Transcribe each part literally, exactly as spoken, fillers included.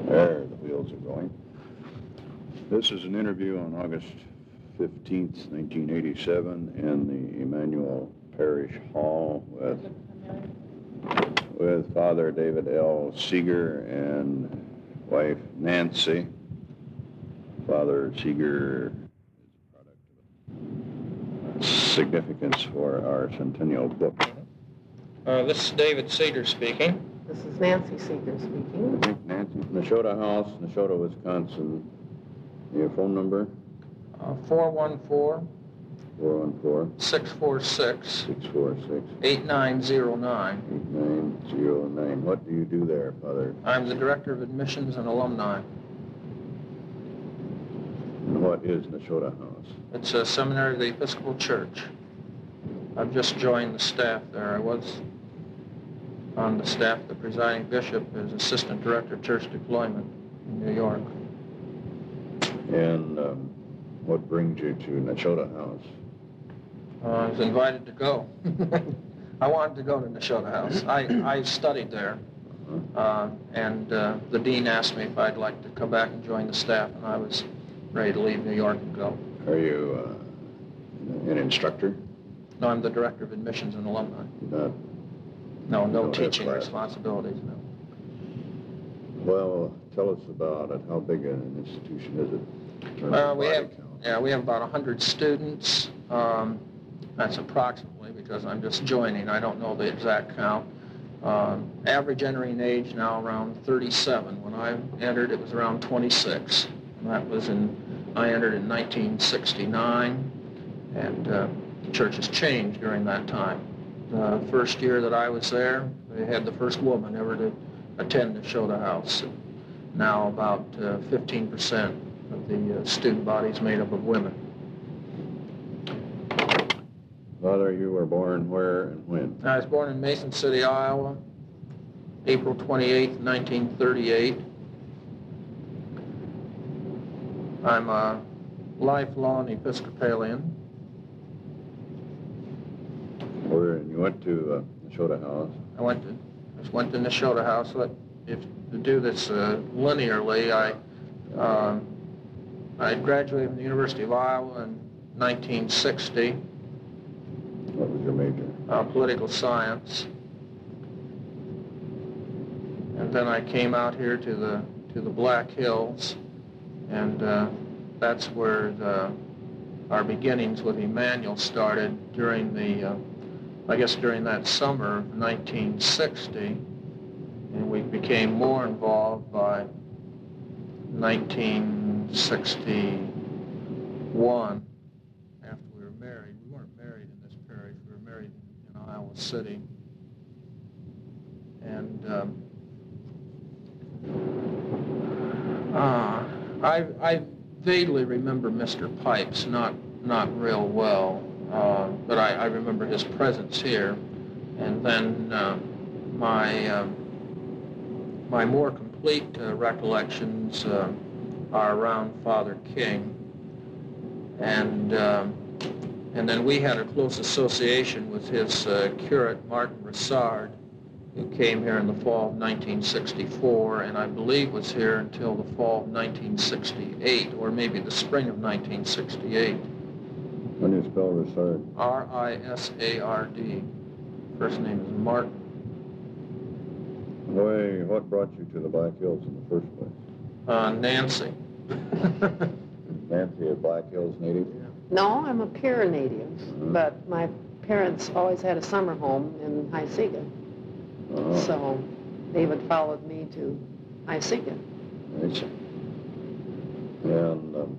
There, the wheels are going. This is an interview on August fifteenth, nineteen eighty-seven in the Emmanuel Parish Hall with, with Father David L. Seeger and wife Nancy. Father Seeger is a product of significance for our centennial book. Uh, this is David Seeger speaking. This is Nancy Seeger speaking. I think Nancy from Nashotah House, Nashotah, Wisconsin. Your phone number? Uh, four one four, four one four, six four six, six four six, eight nine zero nine. eight nine zero nine. What do you do there, Father? I'm the Director of Admissions and Alumni. And what is Nashotah House? It's a seminary of the Episcopal Church. I've just joined the staff there. I was on the staff. The presiding bishop is Assistant Director of Church Deployment in New York. And um, what brings you to Nashotah House? Uh, I was invited to go. I wanted to go to Nashotah House. I, I studied there, uh-huh. uh, and uh, the dean asked me if I'd like to come back and join the staff, and I was ready to leave New York and go. Are you uh, an instructor? No, I'm the Director of Admissions and Alumni. Not, no, no don't teaching responsibilities, no. Well, tell us about it. How big an institution is it? Well, we have, yeah, we have about one hundred students. Um, that's approximately, because I'm just joining. I don't know the exact count. Um, average entering age now around thirty-seven. When I entered, it was around twenty-six. And that was in, I entered in nineteen sixty-nine, and uh, the church has changed during that time. The first year that I was there, they had the first woman ever to attend Nashotah House. Now about uh, fifteen percent of the uh, student body is made up of women. Father, you were born where and when? I was born in Mason City, Iowa, April twenty-eighth, nineteen thirty-eight. I'm a lifelong Episcopalian. Where, and you went to uh, Nashotah House? I went to, I just went to Nashotah House. But if to do this uh, linearly, I um, I graduated from the University of Iowa in nineteen sixty. What was your major? Uh, political science. And then I came out here to the to the Black Hills, and uh, that's where the, our beginnings with Emmanuel started during the, uh, I guess during that summer of nineteen sixty, and we became more involved by nineteen sixty-one. After we were married. We weren't married in this parish. We were married in Iowa City. And um, uh, I, I vaguely remember Mister Pipes, not not real well, uh, but I, I remember his presence here. And then uh, my um, my more complete uh, recollections uh, are around Father King, and um, and then we had a close association with his uh, curate Martin Rissard, who came here in the fall of nineteen sixty-four, and I believe was here until the fall of nineteen sixty-eight, or maybe the spring of nineteen sixty-eight. How do you spell Rissard? R I S A R D. First name is Martin. Why, what brought you to the Black Hills in the first place? Uh, Nancy. Nancy, a Black Hills native? No, I'm a Pura native, uh-huh. but my parents always had a summer home in High Sega. Uh-huh. So David followed me to High Sega. I see. And, um,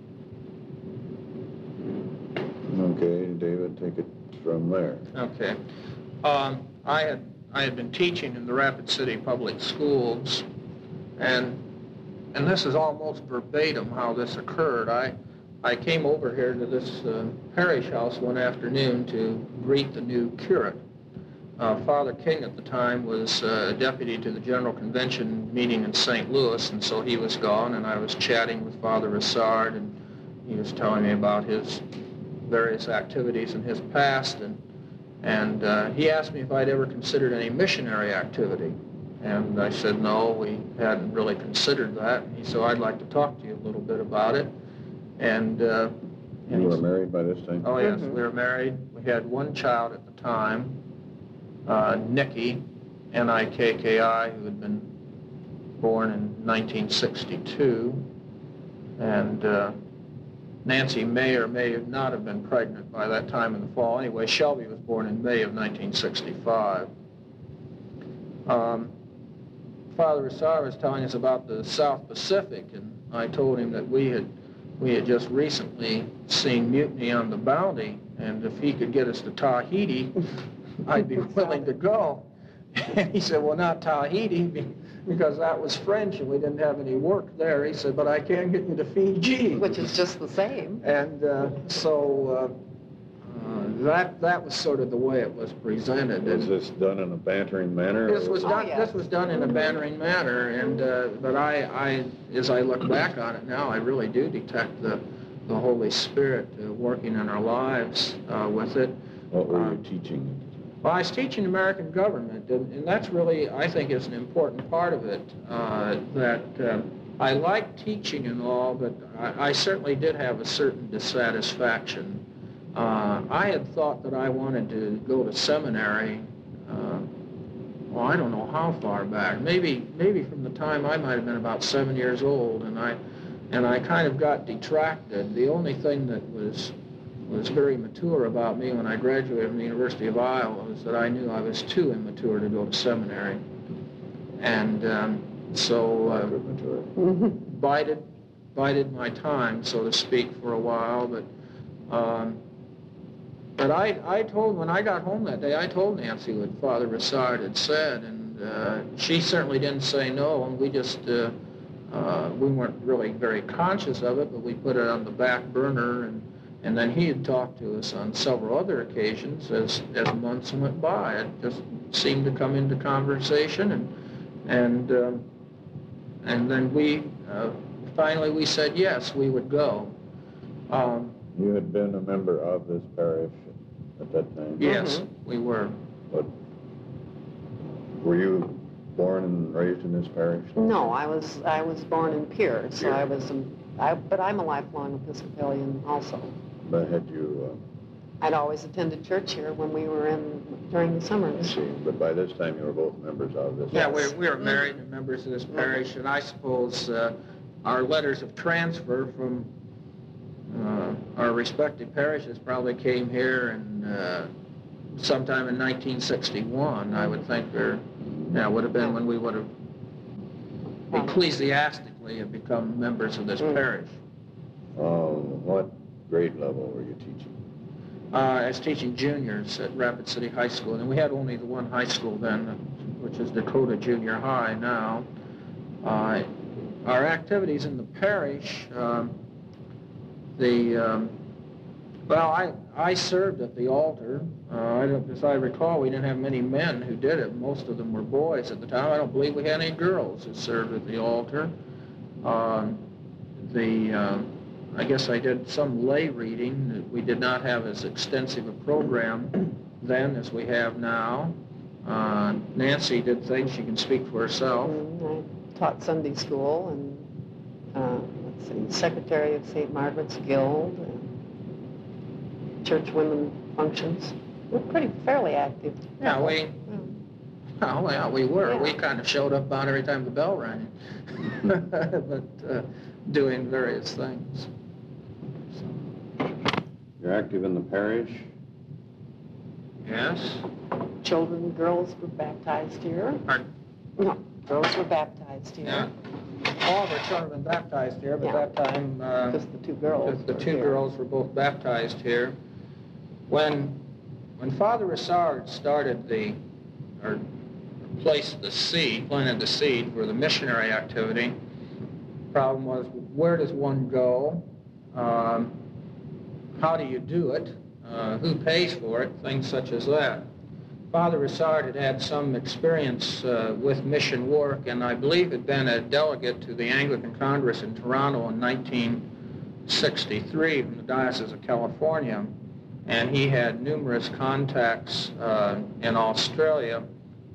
okay, David, take it from there. Okay. Um, I had I had been teaching in the Rapid City Public Schools, and and this is almost verbatim how this occurred. I I came over here to this uh, parish house one afternoon to greet the new curate. Uh, Father King at the time was uh, a deputy to the General Convention meeting in Saint Louis, and so he was gone, and I was chatting with Father Rissard, and he was telling me about his various activities in his past, and and uh, he asked me if I'd ever considered any missionary activity. And I said, no, we hadn't really considered that. And he said, I'd like to talk to you a little bit about it. And, uh, and You were he- married by this time? Oh, yes, Mhm. we were married. We had one child at the time, uh, Nikki, N I K K I, who had been born in nineteen sixty-two. And uh, Nancy may or may not have been pregnant by that time in the fall. Anyway, Shelby was born in May of nineteen sixty-five. Um, Father Rissard was telling us about the South Pacific, and I told him that we had we had just recently seen Mutiny on the Bounty, and if he could get us to Tahiti, I'd be willing to go. And he said, well, not Tahiti, because that was French and we didn't have any work there. He said, but I can get you to Fiji. Which is just the same. And uh, so uh, uh, that that was sort of the way it was presented. Was And this done in a bantering manner? this or was Oh, done. yeah. This was done in a bantering manner, and uh, but I, I, as I look back on it now, I really do detect the the Holy Spirit uh, working in our lives uh, with it. What were you Um, teaching? Well, I was teaching American government, and, and that's really, I think, is an important part of it, uh, that uh, I like teaching and all, but I, I certainly did have a certain dissatisfaction. Uh, I had thought that I wanted to go to seminary, uh, well, I don't know how far back, maybe maybe from the time I might have been about seven years old, and I, and I kind of got detracted. The only thing that was was very mature about me when I graduated from the University of Iowa was that I knew I was too immature to go to seminary. And um, so uh, Mature. bided, bided my time, so to speak, for a while. But um, but I, I told, when I got home that day, I told Nancy what Father Rissard had said, and uh, she certainly didn't say no, and we just, uh, uh, we weren't really very conscious of it, but we put it on the back burner. And And then he had talked to us on several other occasions as, as months went by. It just seemed to come into conversation, and and um, and then we uh, finally we said yes, we would go. Um, You had been a member of this parish at that time? yes, we were. But were you born and raised in this parish? No, I was I was born in Pierre, so Pierre. I was, um, I, but I'm a lifelong Episcopalian also. But had you, I'd always attended church here when we were in, during the uh, summers. let's see, but by this time you were both members of this? Yeah, Yes. we we were married and members of this parish, and I suppose uh, our letters of transfer from uh, our respective parishes probably came here and uh, sometime in nineteen sixty-one, I would think, or yeah, would have been when we would have ecclesiastically have become members of this Mm. parish. Um, what grade level were you teaching? Uh, I was teaching juniors at Rapid City High School, and we had only the one high school then, which is Dakota Junior High now. Uh, our activities in the parish, um, the, um, well, I, I served at the altar. Uh, I don't, as I recall, we didn't have many men who did it. Most of them were boys at the time. I don't believe we had any girls who served at the altar. Um, the, um, I guess I did some lay reading. We did not have as extensive a program then as we have now. Uh, Nancy did think she can speak for herself. Mm, I taught Sunday school and, uh, let's see, secretary of Saint Margaret's Guild, and church women functions. We're pretty fairly active. Yeah, we, Yeah. well, yeah, we were. Yeah. We kind of showed up about every time the bell rang, but uh, doing various things. You're active in the parish? Yes. Children, girls were baptized here. Pardon? No, girls were baptized here. Yeah. All of our children have been baptized here, but Yeah. that time uh, Just the two girls. the, the were two here. girls were both baptized here. When when Father Rissard started the, or placed the seed, planted the seed for the missionary activity, problem was, where does one go? Um, how do you do it? Uh, who pays for it? Things such as that. Father Rissard had had some experience uh, with mission work, and I believe had been a delegate to the Anglican Congress in Toronto in nineteen sixty-three from the Diocese of California, and he had numerous contacts uh, in Australia.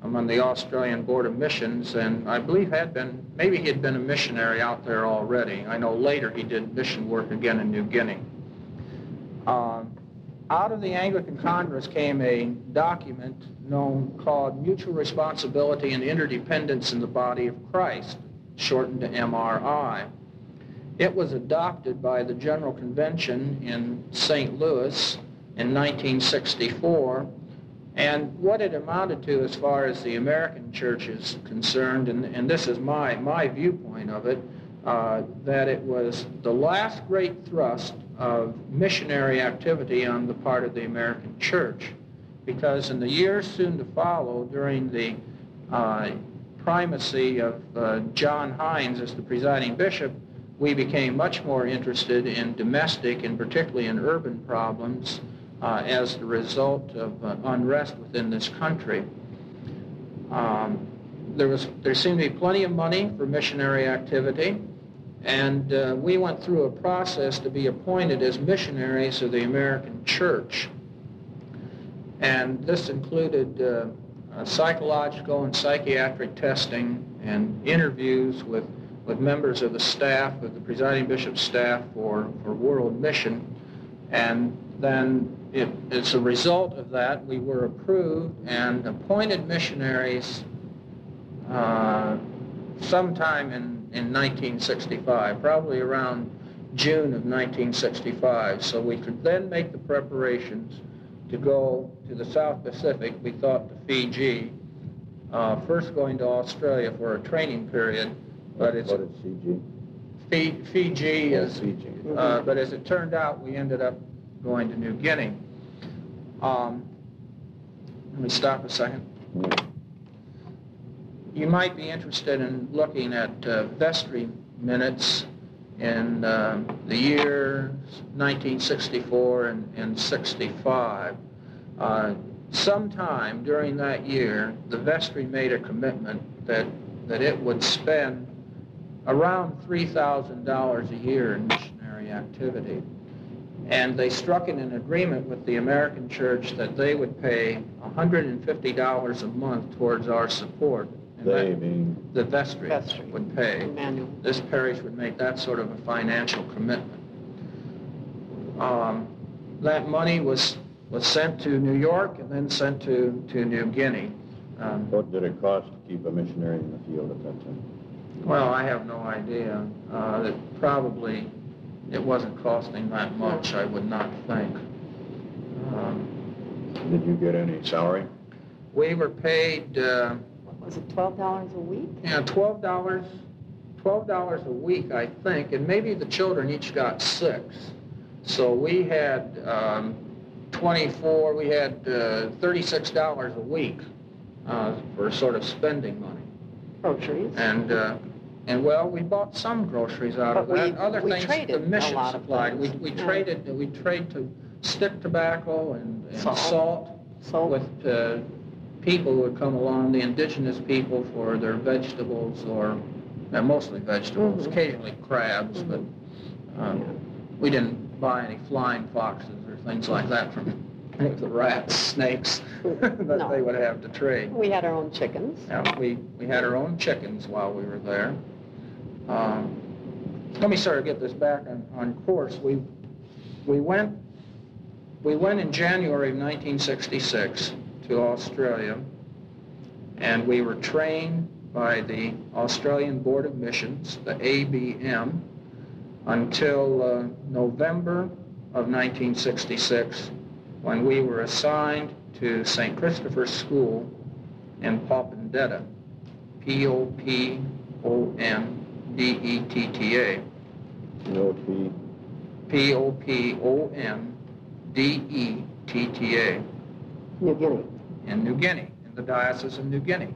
um, on the Australian Board of Missions, and I believe had been, maybe he had been a missionary out there already. I know later he did mission work again in New Guinea. Um, out of the Anglican Congress came a document known called Mutual Responsibility and Interdependence in the Body of Christ, shortened to M R I. It was adopted by the General Convention in Saint Louis in nineteen sixty-four, and what it amounted to as far as the American church is concerned, and, and this is my, my viewpoint of it, uh, that it was the last great thrust of missionary activity on the part of the American church, because in the years soon to follow, during the uh, primacy of uh, John Hines as the presiding bishop, we became much more interested in domestic and particularly in urban problems uh, as the result of uh, unrest within this country. Um, there was, there seemed to be plenty of money for missionary activity, and uh, we went through a process to be appointed as missionaries of the American church. And this included uh, uh, psychological and psychiatric testing and interviews with, with members of the staff, of the presiding bishop's staff for, for World Mission. And then it, as a result of that, we were approved and appointed missionaries uh, sometime in in nineteen sixty-five, probably around June of nineteen sixty-five. So we could then make the preparations to go to the South Pacific, we thought to Fiji, uh, first going to Australia for a training period. But it's What is C G? Fiji, Fiji is, Fiji. uh, but as it turned out, we ended up going to New Guinea. Um, let me stop a second. You might be interested in looking at uh, vestry minutes in uh, the years nineteen sixty-four and, and sixty-five. Uh, sometime during that year, the vestry made a commitment that, that it would spend around three thousand dollars a year in missionary activity. And they struck in an agreement with the American church that they would pay one hundred fifty dollars a month towards our support. And They that, being the vestry, Vestry. would pay. Emmanuel. This parish would make that sort of a financial commitment. Um, that money was, was sent to New York and then sent to, to New Guinea. Um, what did it cost to keep a missionary in the field at that time? well, I have no idea. Uh, it probably, it wasn't costing that much, I would not think. Um, Did you get any salary? we were paid, uh, What was it, twelve dollars a week? yeah, twelve dollars, twelve dollars a week, I think, and maybe the children each got six. So we had um, twenty-four, we had uh, thirty-six dollars a week uh, for sort of spending money. Groceries. And, uh, and well, we bought some groceries out of But we- that. Other we things traded the a mission lot of supplied. We, things. we Yeah. traded, we trade to stick tobacco and, and Salt. salt So, with uh, people who would come along, the indigenous people, for their vegetables, or uh, mostly vegetables, Mhm. occasionally crabs, Mhm. but um, Yeah. we didn't buy any flying foxes or things like that from the rats, snakes that No. they would have to trade. we had our own chickens. Yeah, we, we had our own chickens while we were there. Um, let me sort of get this back on, on course. We, we went we went in January of nineteen sixty-six to Australia, and we were trained by the Australian Board of Missions, the A B M, until uh, November of nineteen sixty-six, when we were assigned to Saint Christopher's School in Popondetta, P O P O N D E T T A. No fee. P O P O N D E T T A New Guinea. in New Guinea, in the Diocese of New Guinea.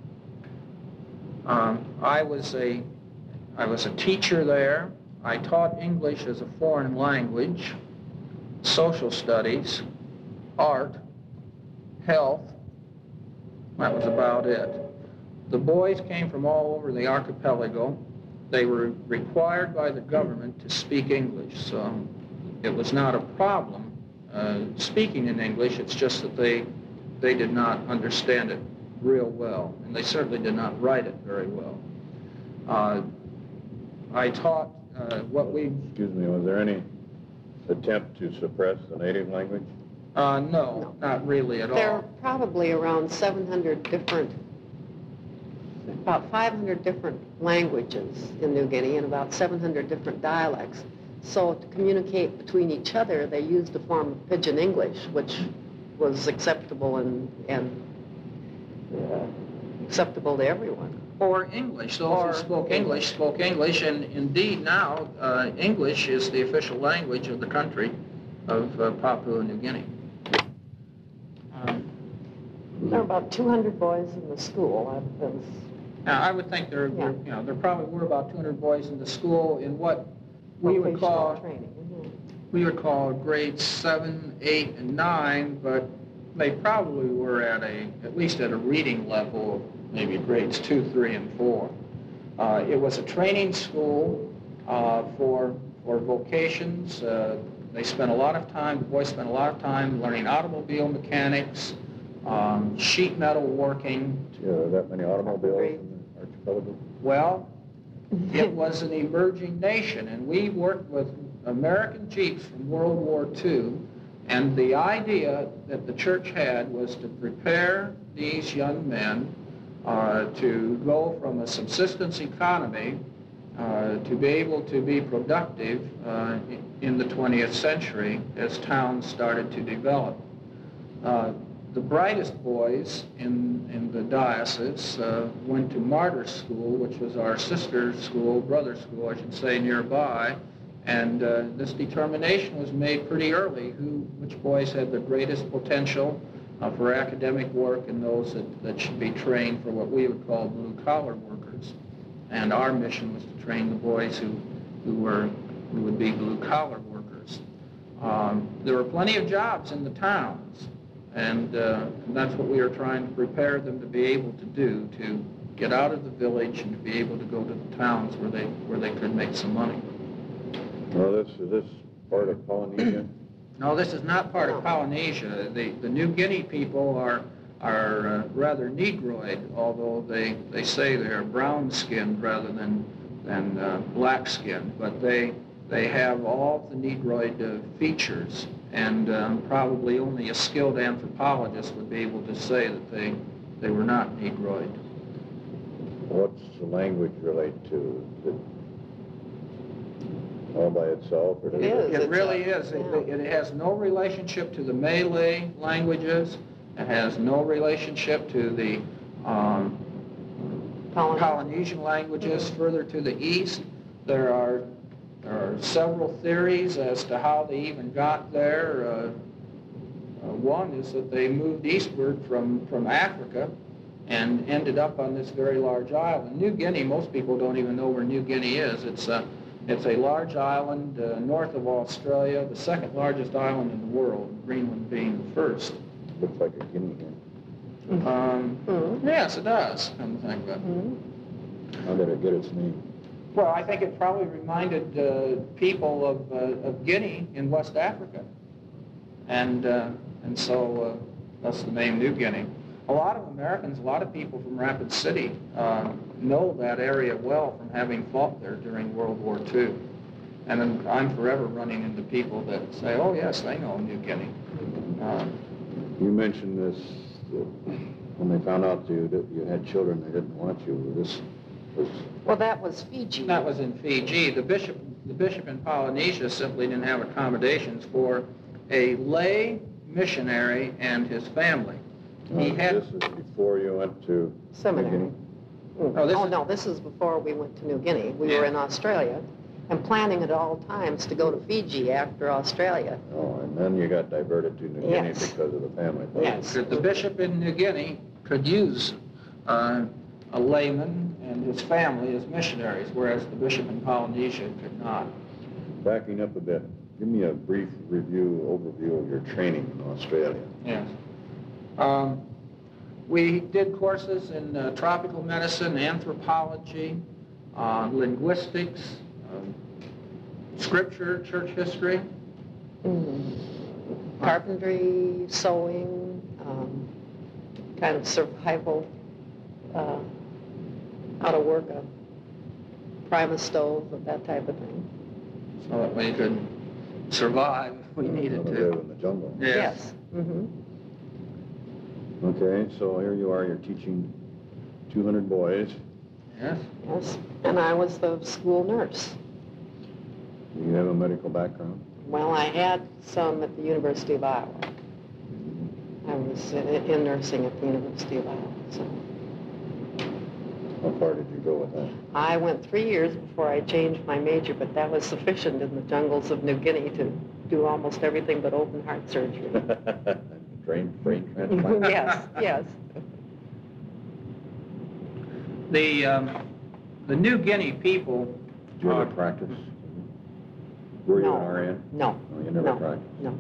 Um, I was a, I was a teacher there. I taught English as a foreign language, social studies, art, health. That was about it. The boys came from all over the archipelago. They were required by the government to speak English, so it was not a problem uh, speaking in English. It's just that they, they did not understand it real well, and they certainly did not write it very well. Uh, I taught uh, what we... Excuse me, was there any attempt to suppress the native language? Uh, no, No. not really at There are all. probably around seven hundred different, about five hundred different languages in New Guinea and about seven hundred different dialects. So to communicate between each other, they used a form of Pidgin English, which was acceptable and, and uh, acceptable to everyone. Or English. Those Or who spoke English spoke English, and indeed now uh, English is the official language of the country of uh, Papua New Guinea. Um, There are about two hundred boys in the school. I've been, now, I would think there, were, you know, there probably were about two hundred boys in the school in what we would vocational call training. Mhm. we would call grades seven, eight, and nine, but they probably were at a at least at a reading level of maybe grades two, three, and four. Uh, it was a training school uh, for for vocations. Uh, they spent a lot of time. The boys spent a lot of time learning automobile mechanics, um, sheet metal working. Yeah, are there that many automobiles Great. in the archipelago? Well, it was an emerging nation, and we worked with American Jeeps from World War Two, and the idea that the church had was to prepare these young men uh, to go from a subsistence economy uh, to be able to be productive uh, in the twentieth century as towns started to develop. Uh, the brightest boys in, in the diocese uh, went to Martyr School, which was our sister school, brother school, I should say, nearby. And uh, this determination was made pretty early, who, which boys had the greatest potential uh, for academic work and those that, that should be trained for what we would call blue-collar workers. And our mission was to train the boys who, who, were, who would be blue-collar workers. Um, there were plenty of jobs in the towns. And, uh, and that's what we are trying to prepare them to be able to do, to get out of the village and to be able to go to the towns where they where they could make some money. Well, this, is this part of Polynesia? No, this is not part of Polynesia. The, the New Guinea people are are uh, rather Negroid, although they, they say they are brown-skinned rather than, than uh, black-skinned. But they, they have all the Negroid uh, features. And um, probably only a skilled anthropologist would be able to say that they, they were not Negroid. What's the language relate to? Is it all by itself? Or does It is. It It's really a- is. It, yeah. it has no relationship to the Malay languages. It has no relationship to the um, Polynesia. Polynesian languages further to the east. There are There are several theories as to how they even got there. Uh, uh, one is that they moved eastward from, from Africa and ended up on this very large island. New Guinea, most people don't even know where New Guinea is. It's a, it's a large island uh, north of Australia, the second largest island in the world, Greenland being the first. Looks like a guinea hen. Um, Mhm. yes, it does, come to think of it. Mhm. How did it get its name? Well, I think it probably reminded uh, people of, uh, of Guinea in West Africa. And, uh, and so uh, that's the name New Guinea. A lot of Americans, a lot of people from Rapid City uh, know that area well from having fought there during World War Two. And then I'm forever running into people that say, oh, yes, they know New Guinea. Uh, You mentioned this, that when they found out you, that you had children, they didn't want you. This was... Well, that was Fiji. That was in Fiji. The bishop, the bishop in Polynesia simply didn't have accommodations for a lay missionary and his family. He Uh, had. This is before you went to New Seminary. Guinea? Mm. Oh, this Oh, is- no, this is before we went to New Guinea. We Yeah. were in Australia and planning at all times to go to Fiji after Australia. Oh, and then you got diverted to New Guinea Yes. because of the family. Yes. The bishop in New Guinea could use uh, a layman and his family as missionaries, whereas the bishop in Polynesia could not. Backing up a bit, give me a brief review, overview of your training in Australia. Yes. Um, we did courses in uh, tropical medicine, anthropology, uh, linguistics, um, scripture, church history. Mm. Carpentry, sewing, um, kind of survival, uh, how to work a Primus stove, that type of thing. So that we could survive if we needed How to to. live in the jungle. Yes. Yes. Mm-hmm. Okay, so here you are, you're teaching two hundred boys. Yes. Yes. And I was the school nurse. Do you have a medical background? Well, I had some at the University of Iowa. I was in in nursing at the University of Iowa. So How far did you go with that? I went three years before I changed my major, but that was sufficient in the jungles of New Guinea to do almost everything but open heart surgery. Brain, brain transplant? Yes, yes. The, um, the New Guinea people, Did you ever practice? Were you No. an R N? No, No, you never no, practiced? no.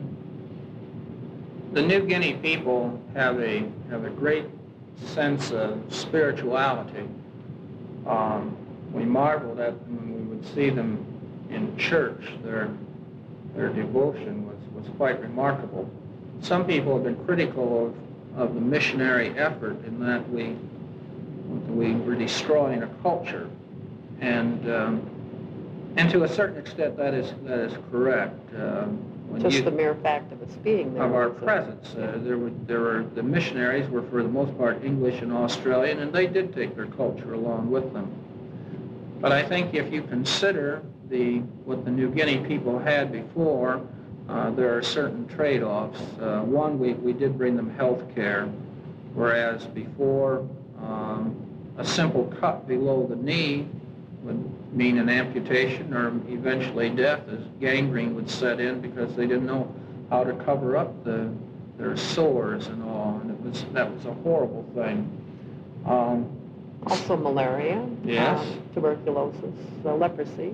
the New Guinea people have a, have a great sense of spirituality. Um, we marveled at them when we would see them in church. Their, their devotion was, was quite remarkable. Some people have been critical of, of the missionary effort in that we, we were destroying a culture. And, um, and to a certain extent that is, that is correct. Um, when Just you- the mere fact of us being there. of our was a- presence. Uh, there were, there were, the missionaries were for the most part English and Australian, and they did take their culture along with them. But I think if you consider the, what the New Guinea people had before, uh, there are certain trade-offs. Uh, one, we, we did bring them health care, whereas before um, a simple cut below the knee would mean an amputation or eventually death, as gangrene would set in because they didn't know how to cover up the, their sores and all, and it was, that was a horrible thing. Um, Also malaria. Yes. um, Tuberculosis, uh, leprosy.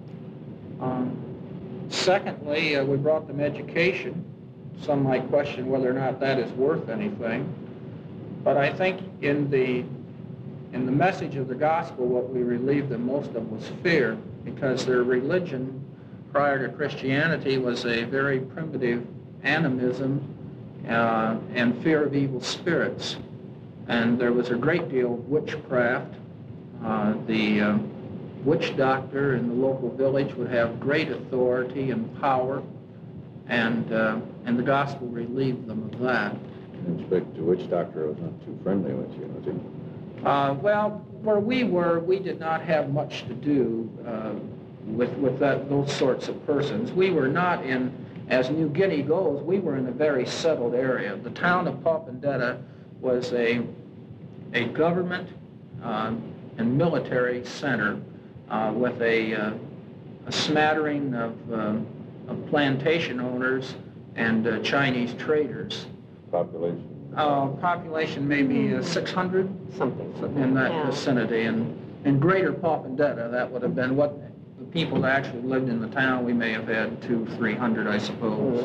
um, secondly, uh, we brought them education. Some might question whether or not that is worth anything, but I think in the In the message of the gospel, what we relieved them most of was fear, because their religion prior to Christianity was a very primitive animism uh, and fear of evil spirits. And there was a great deal of witchcraft. Uh, the uh, witch doctor in the local village would have great authority and power, and, uh, and the gospel relieved them of that. I expect the witch doctor was not too friendly with you, was he? Uh, well, where we were, we did not have much to do uh, with, with that, those sorts of persons. We were not in, as New Guinea goes, we were in a very settled area. The town of Popondetta was a, a government um, and military center uh, with a, uh, a smattering of, uh, of plantation owners and uh, Chinese traders. Population? Uh, population maybe uh, six hundred, Something. in that Yeah. vicinity. And in greater Popondetta, that would have been what the people that actually lived in the town, we may have had two, three hundred, I suppose.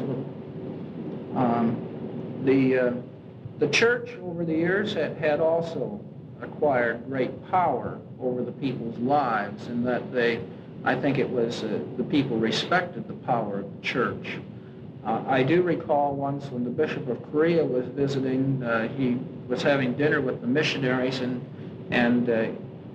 Mhm. Um, the, uh, the church over the years had, had also acquired great power over the people's lives, in that they, I think it was, uh, the people respected the power of the church. Uh, I do recall once when the Bishop of Korea was visiting, uh, he was having dinner with the missionaries, and, and uh,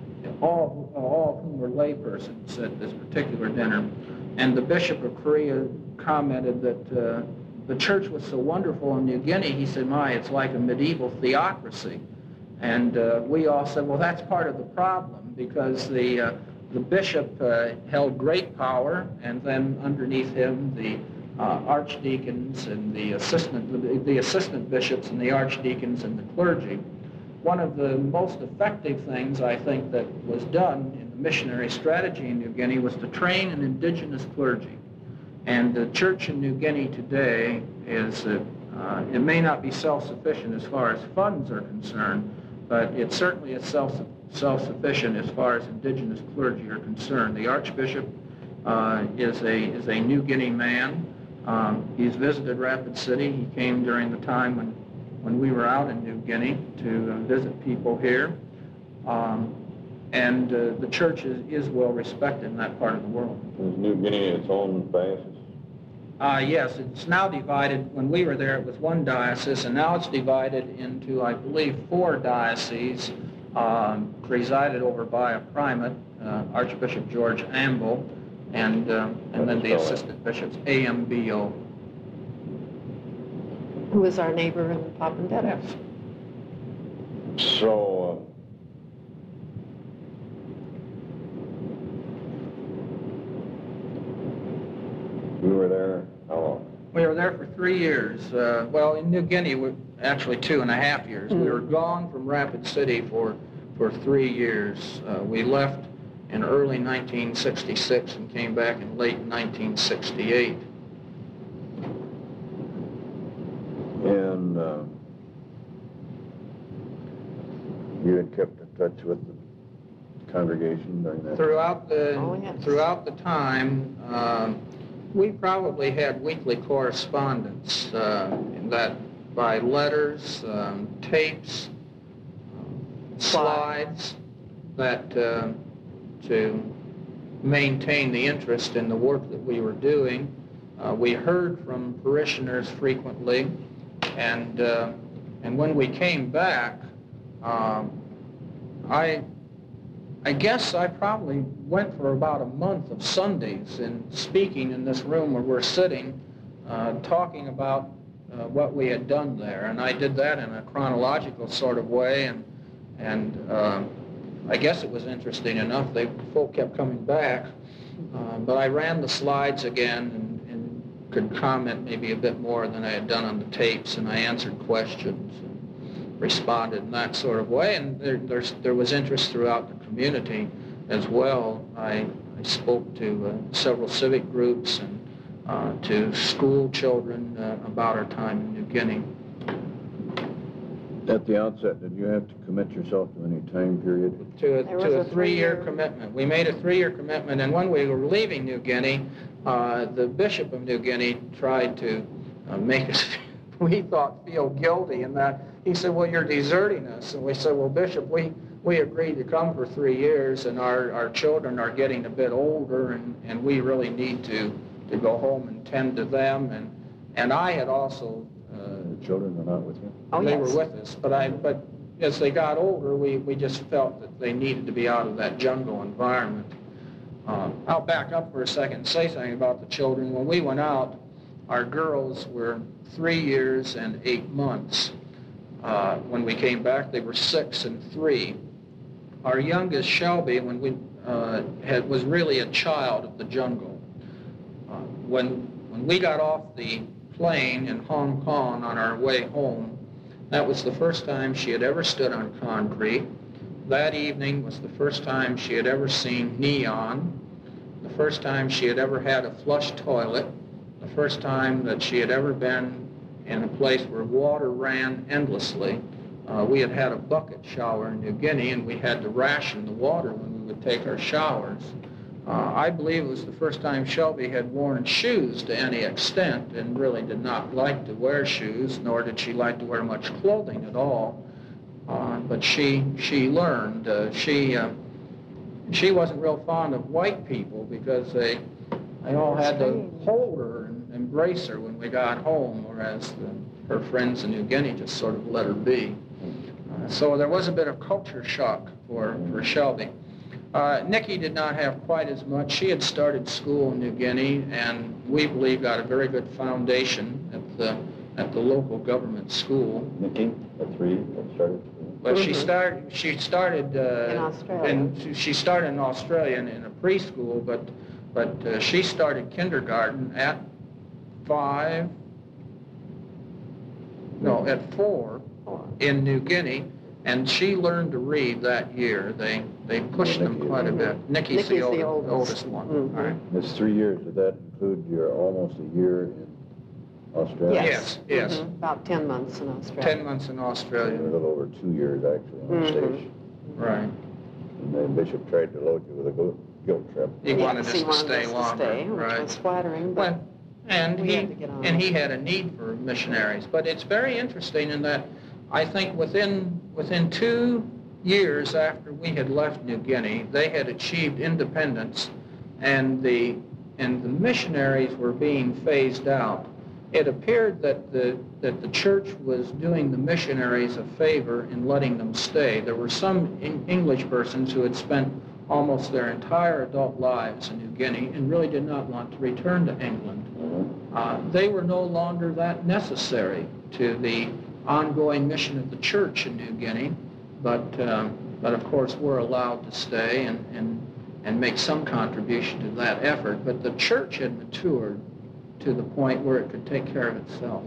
all, all of whom were laypersons at this particular dinner. And the Bishop of Korea commented that uh, the church was so wonderful in New Guinea, he said, my, it's like a medieval theocracy. And uh, we all said, well, that's part of the problem, because the, uh, the bishop uh, held great power, and then underneath him, the Uh, archdeacons and the assistant, the, the assistant bishops and the archdeacons and the clergy. One of the most effective things I think that was done in the missionary strategy in New Guinea was to train an indigenous clergy. And the church in New Guinea today is, uh, uh, it may not be self-sufficient as far as funds are concerned, but it certainly is self, self-sufficient as far as indigenous clergy are concerned. The archbishop uh, is a is a New Guinea man. Um, he's visited Rapid City. He came during the time when, when we were out in New Guinea to uh, visit people here. Um, and uh, the church is, is well respected in that part of the world. Is New Guinea its own diocese? Uh, yes, it's now divided. When we were there, it was one diocese, and now it's divided into, I believe, four dioceses, um, presided over by a primate, uh, Archbishop George Amble, and uh, and then the assistant bishops, A M B O. Who is our neighbor in Papandetta. So, uh, we were there how long? We were there for three years. Uh, well, in New Guinea, we actually two and a half years. Mm. We were gone from Rapid City for for three years. Uh, we left in early nineteen sixty-six and came back in late nineteen sixty-eight. And uh, you had kept in touch with the congregation during that? Throughout the oh, yes. throughout the time, uh, we probably had weekly correspondence uh, in that by letters, um, tapes, slides, that uh, to maintain the interest in the work that we were doing. Uh, we heard from parishioners frequently, and uh, and when we came back, um, I I guess I probably went for about a month of Sundays in speaking in this room where we're sitting, uh, talking about uh, what we had done there, and I did that in a chronological sort of way, and and uh, I guess it was interesting enough. They folk kept coming back, uh, but I ran the slides again and, and could comment maybe a bit more than I had done on the tapes, and I answered questions and responded in that sort of way, and there, there's, there was interest throughout the community as well. I, I spoke to uh, several civic groups and uh, to school children uh, about our time in New Guinea. At the outset, did you have to commit yourself to any time period? To a, There to was a a three-year three-year- commitment. We made a three-year commitment, and when we were leaving New Guinea, uh, the Bishop of New Guinea tried to uh, make us, we thought, feel guilty in that. He said, well, you're deserting us. And we said, well, Bishop, we, we agreed to come for three years, and our, our children are getting a bit older, and, and we really need to, to go home and tend to them. And, and I had also... The children were not with you? Oh, they yes. were with us, but I, but as they got older, we, we just felt that they needed to be out of that jungle environment. Uh, I'll back up for a second and say something about the children. When we went out, our girls were three years and eight months. Uh, when we came back, they were six and three. Our youngest, Shelby, when we uh, had, was really a child of the jungle. Uh, when when we got off the plane in Hong Kong on our way home, that was the first time she had ever stood on concrete. That evening was the first time she had ever seen neon, the first time she had ever had a flush toilet, the first time that she had ever been in a place where water ran endlessly. Uh, we had had a bucket shower in New Guinea, and we had to ration the water when we would take our showers. Uh, I believe it was the first time Shelby had worn shoes to any extent, and really did not like to wear shoes, nor did she like to wear much clothing at all. Uh, but she she learned. Uh, she uh, she wasn't real fond of white people because they they all had to hold her and embrace her when we got home, whereas the, her friends in New Guinea just sort of let her be. Uh, so there was a bit of culture shock for for Shelby. Uh, Nikki did not have quite as much. She had started school in New Guinea, and we believe got a very good foundation at the at the local government school. Nikki, at three, that started school? But Mm-hmm. she started. She started uh, In Australia. And she started in Australia in, in a preschool, but but uh, she started kindergarten at five. No, at four in New Guinea. And she learned to read that year. They they pushed them quite a bit. Nikki's, Nikki's the, the older, oldest. oldest one. Mhm. All right. This three years, did that include your almost a year in Australia? Yes, yes. Mhm. About ten months in Australia. Ten months in A Australia. little over two years, actually, on Mhm. station. Right. And the bishop tried to load you with a gu- guilt trip. He wanted Yes, us he to wanted stay us to longer. stay, which Right. was flattering, but Well, and we he had to get on. and he had a need for missionaries. But it's very interesting in that I think within within two years after we had left New Guinea, they had achieved independence, and the and the missionaries were being phased out, it appeared that the, that the church was doing the missionaries a favor in letting them stay. There were some English persons who had spent almost their entire adult lives in New Guinea and really did not want to return to England. Uh, they were no longer that necessary to the ongoing mission of the church in New Guinea, but, um, but of course were allowed to stay and, and, and make some contribution to that effort. But the church had matured to the point where it could take care of itself.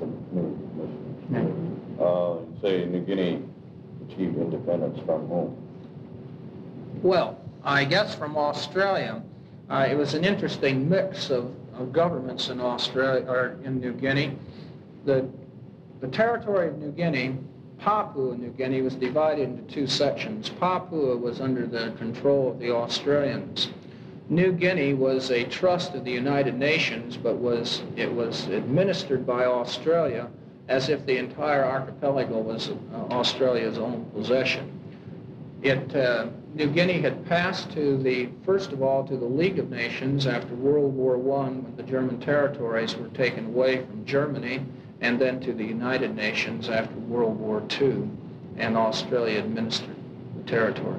Uh, say New Guinea achieved independence from whom? Well, I guess from Australia. Uh, it was an interesting mix of, of governments in Australia, or in New Guinea. The, the territory of New Guinea, Papua New Guinea, was divided into two sections. Papua was under the control of the Australians. New Guinea was a trust of the United Nations, but was it was administered by Australia as if the entire archipelago was uh, Australia's own possession. It, uh, New Guinea had passed to the, first of all, to the League of Nations after World War One, when the German territories were taken away from Germany, and then to the United Nations after World War Two, and Australia administered the territory.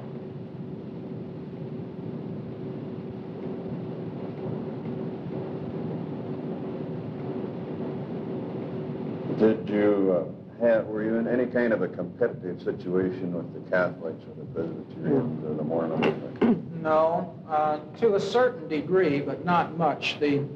Did you uh, have, were you in any kind of a competitive situation with the Catholics or the Presbyterians or the Mormons? No, uh, to a certain degree, but not much. The,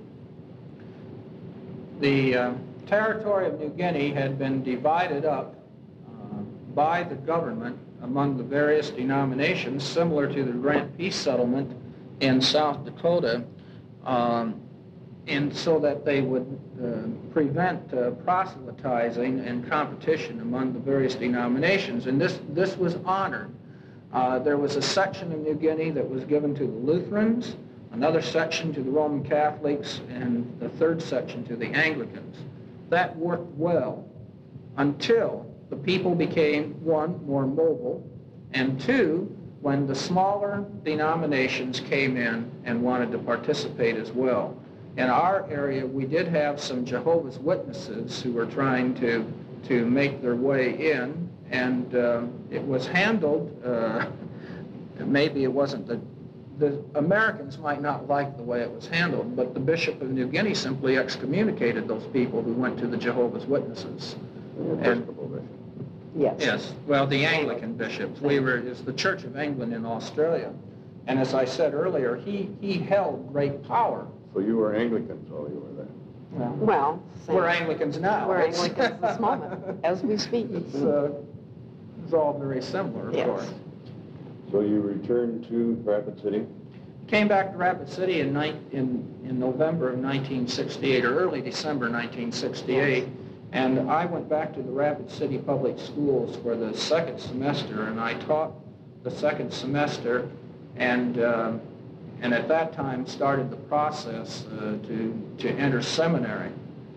the uh, territory of New Guinea had been divided up uh, by the government among the various denominations, similar to the Grant Peace Settlement in South Dakota, um, and so that they would uh, prevent uh, proselytizing and competition among the various denominations. And this, this was honored. Uh, there was a section of New Guinea that was given to the Lutherans, another section to the Roman Catholics, and the third section to the Anglicans. That worked well until the people became, one, more mobile, and two, when the smaller denominations came in and wanted to participate as well. In our area, we did have some Jehovah's Witnesses who were trying to, to make their way in, and uh, it was handled, uh, maybe it wasn't the, the Americans might not like the way it was handled, but the Bishop of New Guinea simply excommunicated those people who went to the Jehovah's Witnesses. And, Yes. yes, well, the Anglican bishops. We were, it's the Church of England in Australia. And as I said earlier, he, he held great power. So you were Anglicans while you were there? Well, same. We're Anglicans now. We're It's- Anglicans this moment, as we speak. It's, uh, it's all very similar, of Yes. course. So you returned to Rapid City? Came back to Rapid City in, ni- in, in November of nineteen sixty-eight, or early December nineteen sixty-eight, and I went back to the Rapid City Public Schools for the second semester, and I taught the second semester, and uh, and at that time started the process uh, to, to enter seminary.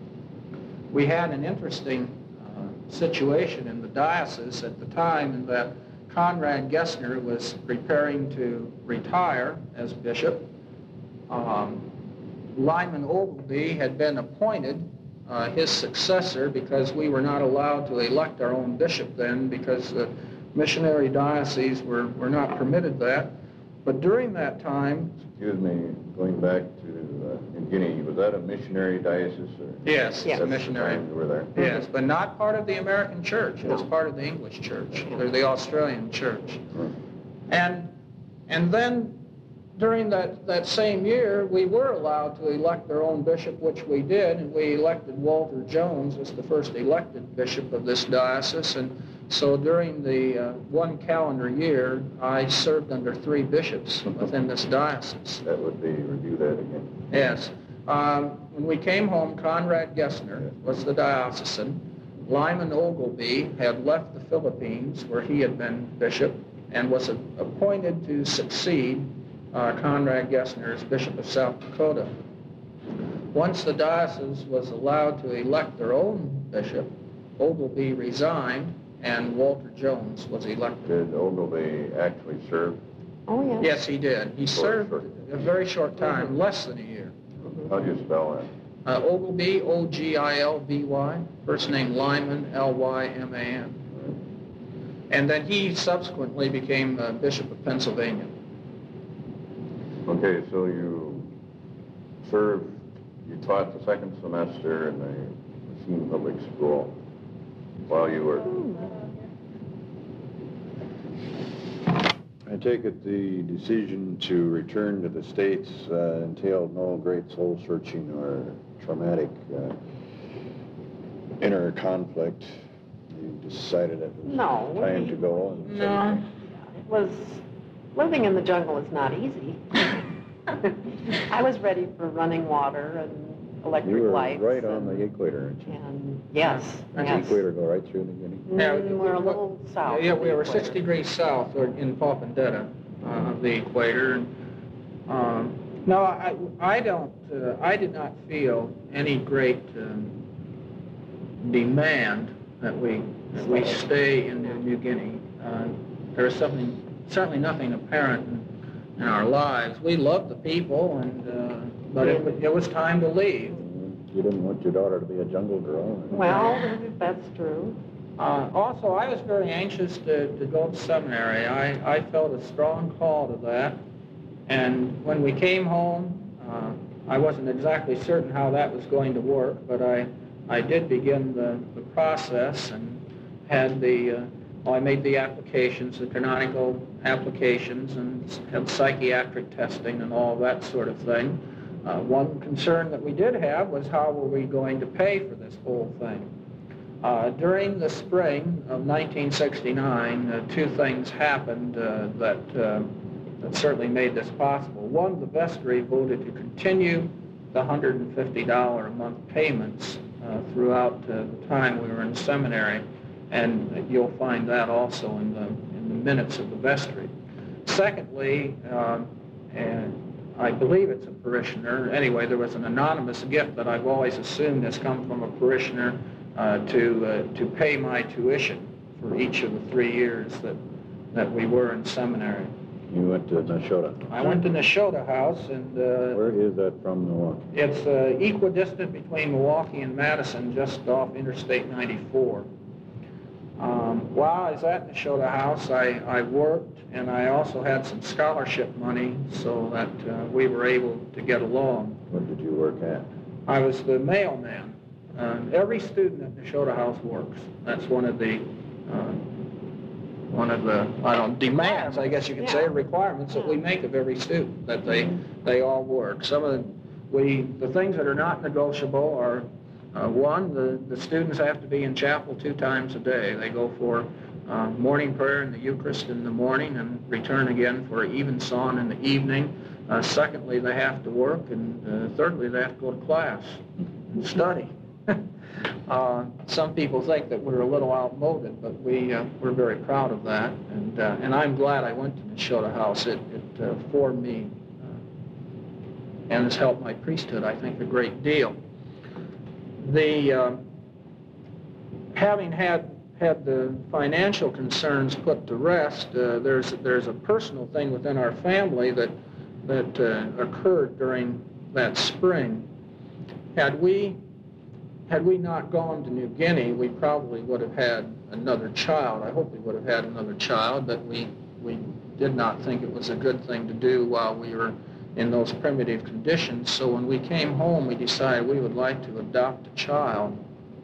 We had an interesting uh, situation in the diocese at the time in that Conrad Gessner was preparing to retire as bishop. Um, Lyman Ogilvie had been appointed uh, his successor because we were not allowed to elect our own bishop then because the missionary dioceses were, were not permitted that. But during that time... Excuse me, going back to uh, New Guinea, was that a missionary diocese? Or? Yes, Yes. a missionary. You were there? Yes, but not part of the American church. It was No. part of the English church, or the Australian church. Hmm. And and then during that, that same year, we were allowed to elect our own bishop, which we did, and we elected Walter Jones as the first elected bishop of this diocese. And so during the uh, one calendar year, I served under three bishops within this diocese. That would be, review that again. Yes. Um, when we came home, Conrad Gessner was the diocesan. Lyman Ogilvie had left the Philippines, where he had been bishop, and was a, appointed to succeed uh, Conrad Gessner as Bishop of South Dakota. Once the diocese was allowed to elect their own bishop, Ogilvie resigned, and Walter Jones was elected. Did Ogilvie actually serve? Oh, yes. Yes, he did. He Short, served short. a very short time, less than a year. How'd you spell that? Uh, Ogilvy, O G I L V Y. First name Lyman, L Y M A N. And then he subsequently became uh, Bishop of Pennsylvania. Okay, so you served, you taught the second semester in the Racine Public School while you were... I take it the decision to return to the States uh, entailed no great soul-searching or traumatic uh, inner conflict. You decided it was No, time we- to go. And No. It was, living in the jungle is not easy. I was ready for running water and electric You were lights. right on and- the equator, aren't you? And, yes, Does yes. the equator go right through the Guinea? Yeah, Mm, we're a little south. Yeah, of we the were six equator. degrees south or in Popondetta uh, of the equator. And, um, no, I, I don't, uh, I did not feel any great um, demand that we, that we stay in New, New Guinea. Uh, there was something, certainly nothing apparent in, in our lives. We loved the people, and uh, but it, it was time to leave. You didn't want your daughter to be a jungle girl. Well, that's true. Uh, also, I was very anxious to, to go to seminary. I, I felt a strong call to that. And when we came home, uh, I wasn't exactly certain how that was going to work, but I, I did begin the, the process and had the, uh, well, I made the applications, the canonical applications, and had psychiatric testing and all that sort of thing. Uh, one concern that we did have was how were we going to pay for this whole thing. Uh, during the spring of nineteen sixty-nine, uh, two things happened uh, that, uh, that certainly made this possible. One, the vestry voted to continue the one hundred fifty dollars a month payments uh, throughout uh, the time we were in seminary, and you'll find that also in the, in the minutes of the vestry. Secondly, uh, and I believe it's a parishioner. Anyway, there was an anonymous gift that I've always assumed has come from a parishioner uh, to uh, to pay my tuition for each of the three years that that we were in seminary. You went to Nashotah. I went to Nashotah House, and uh, Where is that from Milwaukee? it's uh, equidistant between Milwaukee and Madison, just off Interstate ninety-four. Um, while I was at Nashotah House, I, I worked, and I also had some scholarship money so that uh, we were able to get along. What did you work at? I was the mailman. Uh, every student at Nashotah House works. That's one of the uh, one of the I don't demands, I guess you could say, Yeah. requirements that we make of every student, that they they all work. Some of the we the things that are not negotiable are uh, one, the the students have to be in chapel two times a day. They go for uh, morning prayer and the Eucharist in the morning, and return again for evensong in the evening. Uh, secondly, they have to work, and uh, thirdly, they have to go to class and study. uh, some people think that we're a little outmoded, but we uh, we're very proud of that, and uh, and I'm glad I went to Nashotah House. It it uh, formed me uh, and has helped my priesthood, I think, a great deal. The uh, having had had the financial concerns put to rest, uh, there's there's a personal thing within our family that that uh, occurred during that spring. Had we had we not gone to New Guinea, we probably would have had another child. I hope we would have had another child, but we we did not think it was a good thing to do while we were in those primitive conditions. So when we came home, we decided we would like to adopt a child.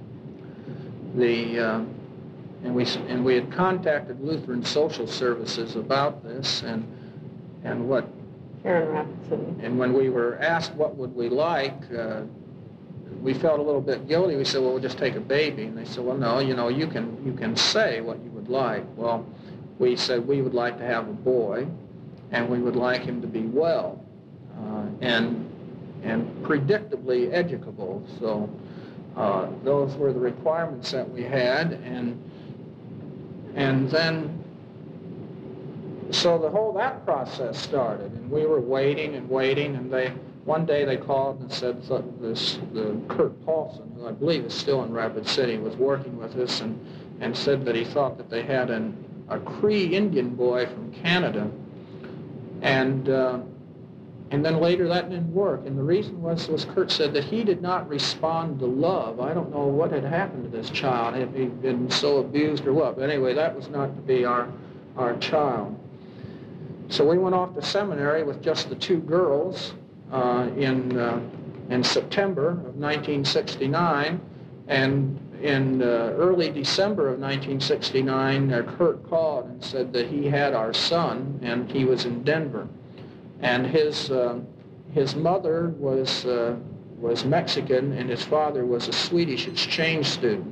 The uh, and we and we had contacted Lutheran Social Services about this, and and what Here in Rapid City. and when we were asked what would we like, uh, we felt a little bit guilty. We said, well, we'll just take a baby. And they said, well, no, you know, you can you can say what you would like. Well, we said we would like to have a boy, and we would like him to be well uh, and and predictably educable. So uh, those were the requirements that we had, and and then so the whole that process started, and we were waiting and waiting, and they one day they called and said that this the Kurt Paulson, who I believe is still in Rapid City, was working with us, and and said that he thought that they had an a Cree Indian boy from Canada, and uh, and then later that didn't work. And the reason was, was Kurt said that he did not respond to love. I don't know what had happened to this child, if he'd been so abused or what. But anyway, that was not to be our, our child. So we went off to seminary with just the two girls uh, in, uh, in September of nineteen sixty-nine. And in uh, early December of nineteen sixty-nine, uh, Kurt called and said that he had our son, and he was in Denver. And his uh, his mother was uh, was Mexican, and his father was a Swedish exchange student.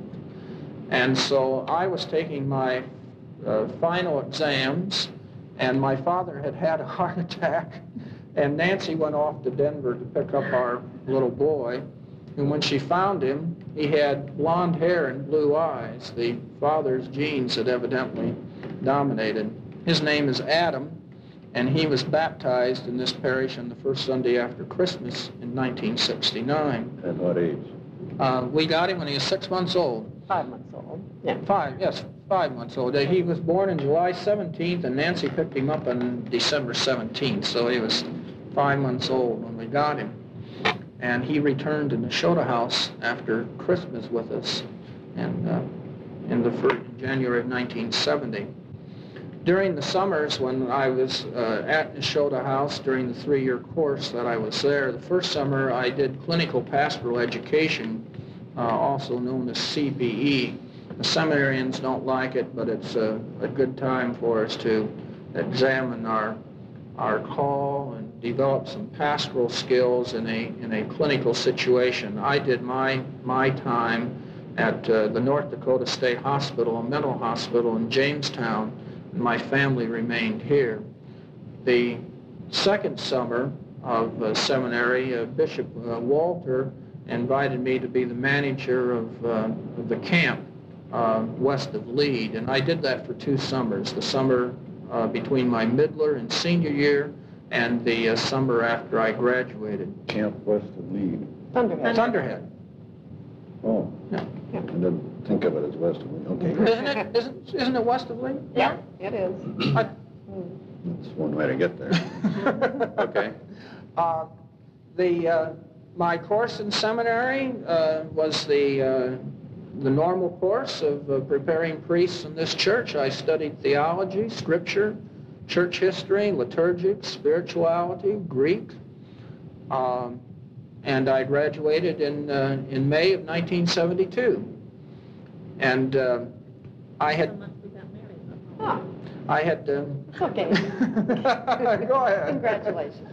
And so I was taking my uh, final exams, and my father had had a heart attack, and Nancy went off to Denver to pick up our little boy. And when she found him, he had blonde hair and blue eyes. The father's genes had evidently dominated. His name is Adam, and he was baptized in this parish on the first Sunday after Christmas in nineteen sixty-nine. At what age? Uh, we got him when he was six months old. Five months old. Yeah. Five, yes, five months old. He was born on July seventeenth, and Nancy picked him up on December seventeenth, so he was five months old when we got him. And he returned to Nashotah House after Christmas with us, and uh, in the first, January of nineteen seventy. During the summers when I was uh, at Nashotah House during the three-year course that I was there, the first summer I did clinical pastoral education, uh, also known as C P E. The seminarians don't like it, but it's a, a good time for us to examine our our call and develop some pastoral skills in a in a clinical situation. I did my my time at uh, the North Dakota State Hospital, a mental hospital in Jamestown, and my family remained here. The second summer of uh, seminary, uh, Bishop uh, Walter invited me to be the manager of, uh, of the camp uh, west of Lead, and I did that for two summers, the summer Uh, between my middler and senior year and the uh, summer after I graduated. Camp west of Lead. Thunderhead. Thunderhead. Oh. Yeah. I didn't think of it as west of Lead. Okay. Isn't it, isn't, isn't it west of Lead? Yeah, it is. I, That's one way to get there. Okay. uh, the, uh, my course in seminary uh, was the uh, the normal course of uh, preparing priests in this church. I studied theology, scripture, church history, liturgics, spirituality, Greek, um, and I graduated in uh, in May of nineteen seventy-two. And uh, I had Oh, I had uh, it's okay. go ahead. Congratulations.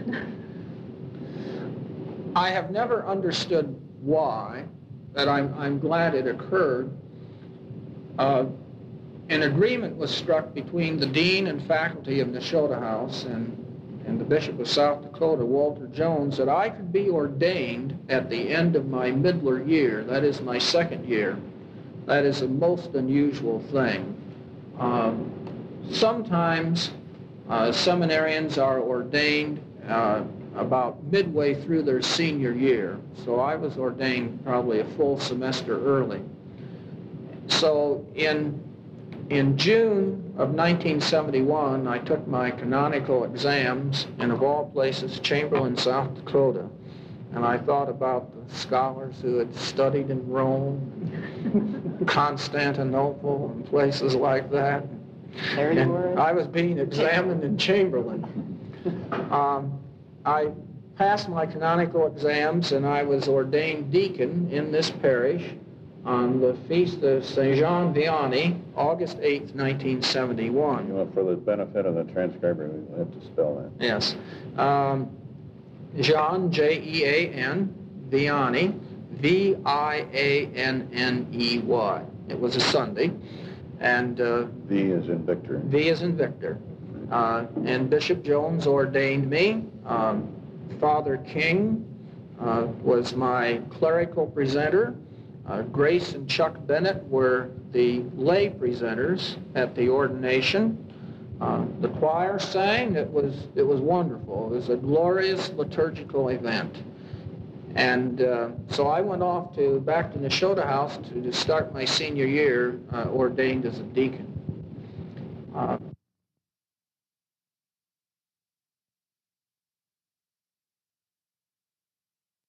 I have never understood why, but I'm, I'm glad it occurred. Uh, an agreement was struck between the dean and faculty of Nashotah House and, and the Bishop of South Dakota, Walter Jones, that I could be ordained at the end of my middler year, that is my second year. That is a most unusual thing. Um, sometimes uh, seminarians are ordained uh, about midway through their senior year. So I was ordained probably a full semester early. So in, in June of nineteen seventy-one, I took my canonical exams in, of all places, Chamberlain, South Dakota. And I thought about the scholars who had studied in Rome, Constantinople, and places like that. There you And were. I was being examined in Chamberlain. Um, I passed my canonical exams, and I was ordained deacon in this parish on the feast of Saint Jean Vianney, August eighth, nineteen seventy-one. You know, for the benefit of the transcriber, we have to spell that. Yes. Um, Jean, J E A N, Vianney, V I A N N E Y. It was a Sunday. And uh, V is in Victor. V as in Victor. Uh, and Bishop Jones ordained me. Um, Father King uh, was my clerical presenter. Uh, Grace and Chuck Bennett were the lay presenters at the ordination. Uh, the choir sang. It was it was wonderful. It was a glorious liturgical event. And uh, so I went off to back to Nashotah House to, to start my senior year, uh, ordained as a deacon. Uh,